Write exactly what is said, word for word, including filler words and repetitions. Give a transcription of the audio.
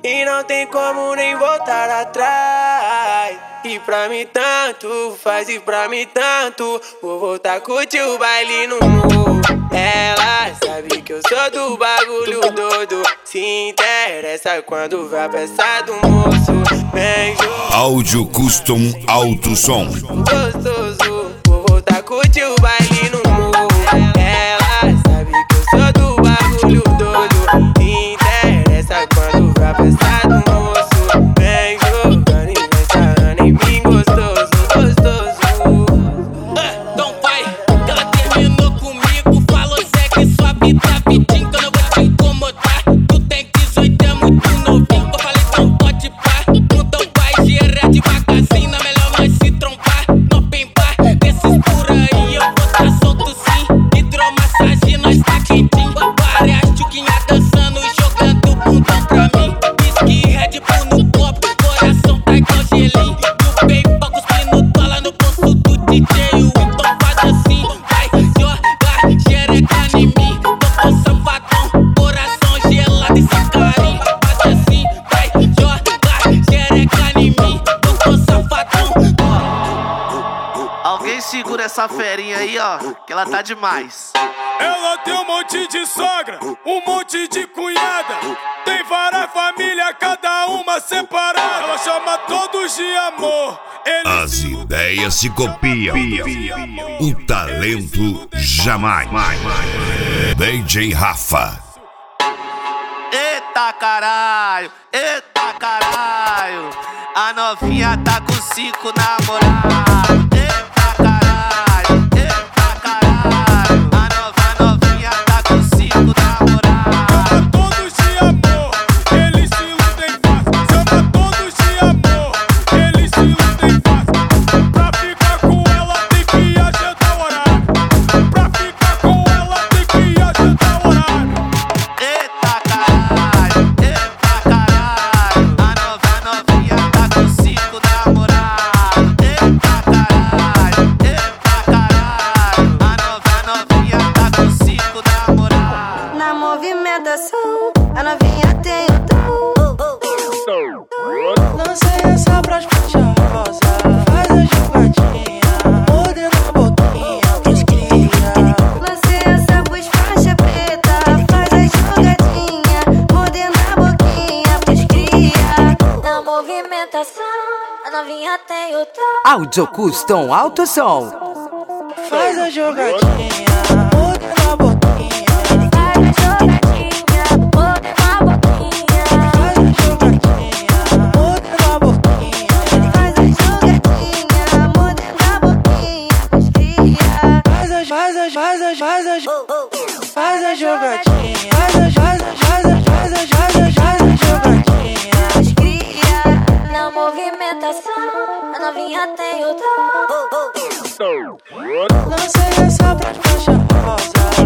e não tem como nem voltar atrás. E pra mim tanto faz, e pra mim tanto, vou voltar a curtir o baile no morro. Ela sabe que eu sou do bagulho todo, se interessa quando vai a peça do moço. Vem junto. Áudio Custom Alto Som. Gostoso, vou voltar a curtir o baile no morro. Ela sabe que eu sou do bagulho todo, se interessa quando vai a peça do moço. Vem jogando e vem sarrando em mim, gostoso, gostoso. Então vai, que ela terminou comigo, falou segue sua vida rapidinho, que eu não vou te incomodar. Tu tem dezoito, é muito novinho, que eu falei então pode pá. Então vai, gerar devagarzinho, na melhor nós se trombar. No open bar, desses por aí eu vou tá solto sim. Hidromassagem, nós tá quentinho. Várias tchuquinhas dançando e jogando bundão pra mim. Whisky, Red Bull no copo, coração tá igual gelinho. E o paper cuspindo dólar no bolso do D J. Então faz assim, vai jogar xereca em mim. Eu tô safadão, coração gelado, esse carinho. Faz assim, vai jogar xereca em mim. Eu tô safadão. Alguém segura essa ferinha aí, ó, que ela tá demais. Ela tem um monte de sogra, um monte de cunhada. Tem várias famílias, cada uma separada. Ela chama todos de amor. Eles As ideias se copiam, o talento jamais. D J Rafa. Eita caralho, eita caralho, a novinha tá com cinco namorados. Eita caralho, eita caralho, a nova novinha tá com cinco namorados. chama todos de amor, eles se iludem fácil. Chama todos de amor, eles se iludem fácil. Pra ficar com ela tem que agendar horário. Pra ficar com ela tem que agendar horário. Eita caralho, eita caralho, a nova novinha tá com cinco namorados. Eita caralho, eita caralho, a nova novinha tá com cinco namorados. Na movimentação, a novinha tem o dom. Lancei essa pras faixa rosa, faz a jogadinha, mordendo a boquinha pros cria. Lancei essa pros faixa preta, faz a jogadinha, mordendo a boquinha pros cria. Na movimentação, a novinha tem o dom. Áudio Custom Alto Som. Faz a jogadinha, mordendo a boquinha. Faz a jogadinha, mordendo a boquinha. Faz a jogadinha, mordendo a boquinha. Faz a jogadinha, mordendo a boquinha pros cria. Faz a, faz a, faz a, faz a, faz a jogadinha. Faz a, faz a, faz a, faz a, faz a, faz a jogadinha. Pros cria. Na movimentação, a novinha tem o dom. Lancei essa pras faixa rosa,